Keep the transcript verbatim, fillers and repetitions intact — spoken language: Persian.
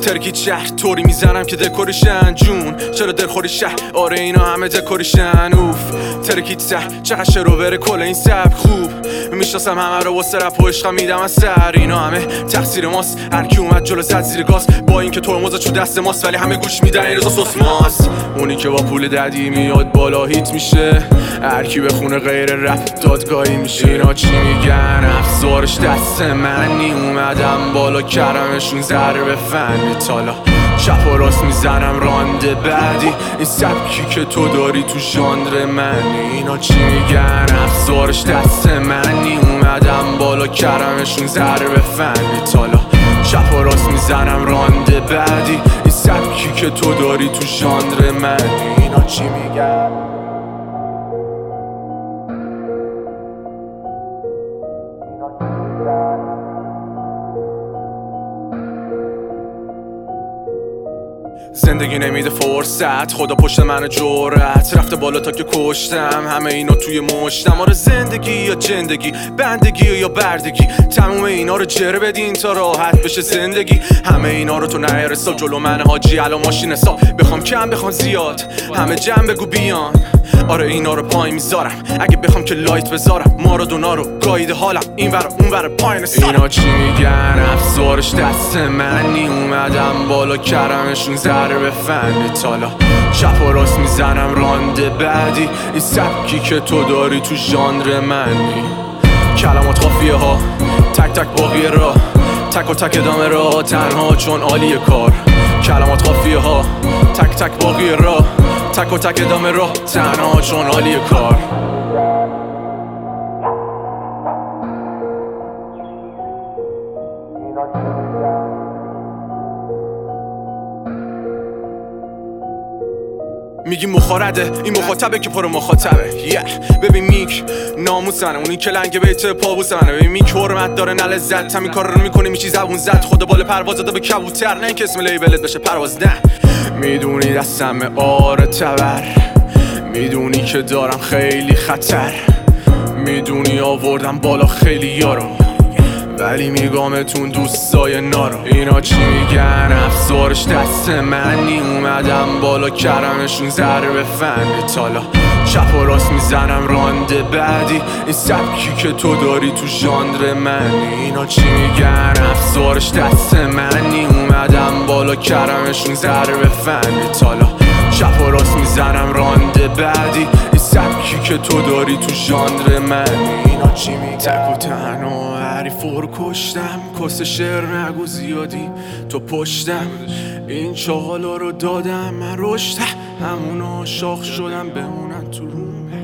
ترکی شهر طوری میزنم که دکوریشن جون چرا دلخوری شهر آره اینا همه دکوریشن اوف ترکی سر چقدر شروع بره کل این سبک خوب میشناسم همه رو واسه رپ و عشقم میدم از سر اینا همه تقصیر ماست هر کی اومد جلو زد زیر گاز با اینکه ترمز چو دست ماست ولی همه گوش میدن این رضا سوسماست اونی که با پول ددی میاد بالا هیت میشه هر کی بخونه غیر رپ دادگاهی میشه اینا چی میگن افزارش دست منی اومدم بالا کردمشون ضربه فنی تالا چپ و راست میزنم رانده بعدی این سبکی که تو داری تو ژانر منی اینا چی میگن افزارش دست منی اومدم بالا کردمشون ضربه فنی تالا چپ و راست میزنم رانده بعدی این سبکی که تو داری تو ژانر منی اینا چی میگن زندگی نمیده فرصت خدا پشت من جرأت رفته بالا تا که کشتم همه اینا توی مشتم آره زندگی یا جندگی بندگی یا بردگی تموم اینا رو جره بدین تا راحت بشه زندگی همه اینا رو تو نرسال جلو من حاجی الان ماشین حساب بخوام کم بخوام زیاد همه جمع بگو بیان آره اینا رو پای میذارم اگه بخوام که لایت بذارم مارادونا رو گاییده حالم این ور اون ور پایین سارم اینا چی میگن افزارش دست منی اومدم بالا کردمشون ضربه فنی تالا چپ و راست میزنم رانده بعدی این سبکی که تو داری تو ژانر منی کلمات قافیه ها تک تک باقی راه تک و تک ادامه راه تنها چون عالیه کار کلمات قافیه ها تک تک باقی راه تک و تک ادامه راه تنها چون عالیه کار میگی مخارده این مخاطبه که پر مخاطبه yeah. ببین میک ناموسنه اونی که لنگ بیت پابوس منه ببین میک حرمت داره نه لذت همین کار رو میکنی میشی زبون زد خدا بال پرواز داده به کبوتر نه اینکه اسم لیبلت بشه پرواز نه میدونی دستم آره تبر میدونی که دارم خیلی خطر میدونی آوردم بالا خیلی یارو ولی میگامتون دوستای نارو اینا چی میگن افزارش دست منی اومدم بالا کردمشون ضربه فنی تالا چپ و راست میزنم رانده بعدی این سبکی که تو داری تو ژانر منی اینا چی میگن افزارش دست منی اومدم بالا کردمشون ضربه فنی تالا چپ و راست میزنم رانده بعدی این سبکی که تو داری تو ژانر منی اینا چی میگن تک و تنها حریفو رو کشتم کس شعر نگو زیادی تو پشتم این چاقالا رو دادم من رشد همونا شاخ شدم بمونن تو روم